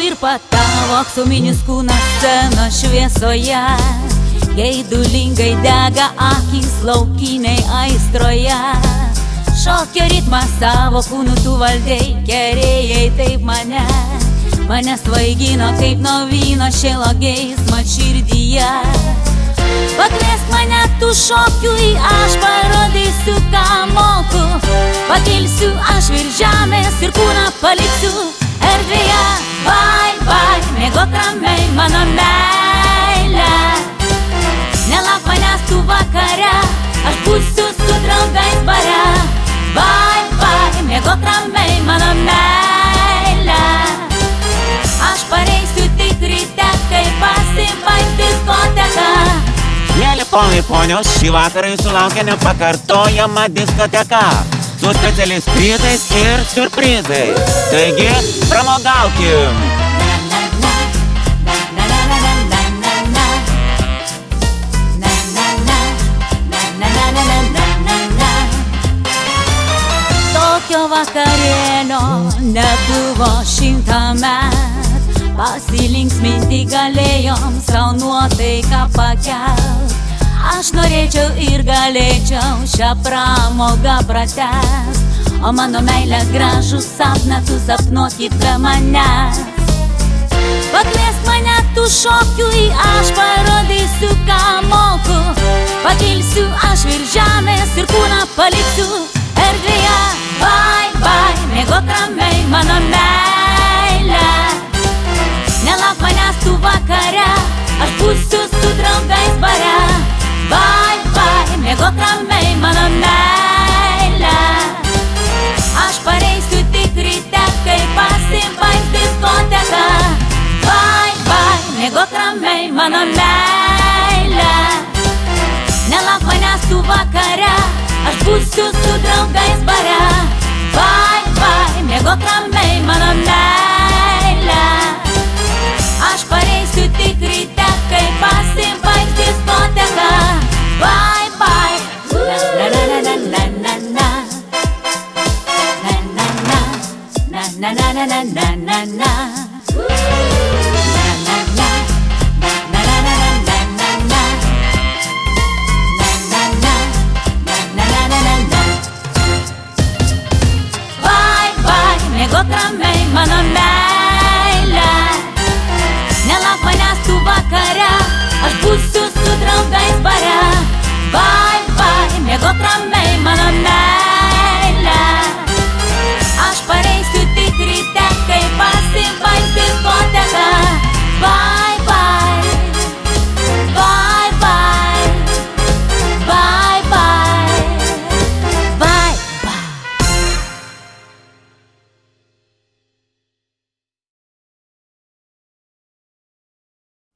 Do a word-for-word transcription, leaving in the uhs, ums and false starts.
ir patavo aksuminis kūnas scenos šviesoje. Geidulingai dega akys laukiniai aistroje. Šokio ritmą savo kūnų tu valdei, kerėjai taip mane. Mane svaigino kaip nuo vyno šėlo geismo širdyje. Pakviesk mane tu šokiui, aš parodysiu, ką moku. Pakilsiu aš virš žemės ir kūną paliksiu erdvėje. Vai, vai, mėgok ramiai mano meilę. Nelauk manęs tu vakare, aš būsiu su draugais bare. Vai, vai, mėgok ramiai mano meilę. Aš pareisiu tik ryte, kai pasibaigs diskoteka. Mėly ponai, ponios, šį vakarą jūsų laukia nepakartojama diskoteka su specialiais prizais ir siurprizais. Taigi, pramogaukim! Tokio vakarėlio nebuvo šimtą met. Pasilinksminti galėjom sau nuotaiką pakelt. Aš norėčiau ir galėčiau šią pramogą pratęst. O mano meilė gražų sapną tu sapnuokit be manęs. Pakviesk mane tu šokiui, aš parodysiu, ką moku. Pakilsiu aš virš žemės ir kūną paliksiu erdvėje. Vai, vai, mėgok ramiai mano meilę. Nelauk manęs tu vakare, aš būsiu su draugais bare. Vai, vai, mėgok ramiai mano meilę. Aš pareisiu tik ryte, kai pasibaigs diskoteka. Vai, vai, mėgok ramiai mano meilę. Nelauk manęs tu vakare, aš būsiu su draugais bare. Vai, vai, mėgok ramiai mano meilę. Aš pareisiu tik ryte, kai pasibaigs diskoteka. Vai, vai, na na na na na na na. Na na na, na na na na na na na na. Mėgok ramiai mano meilę.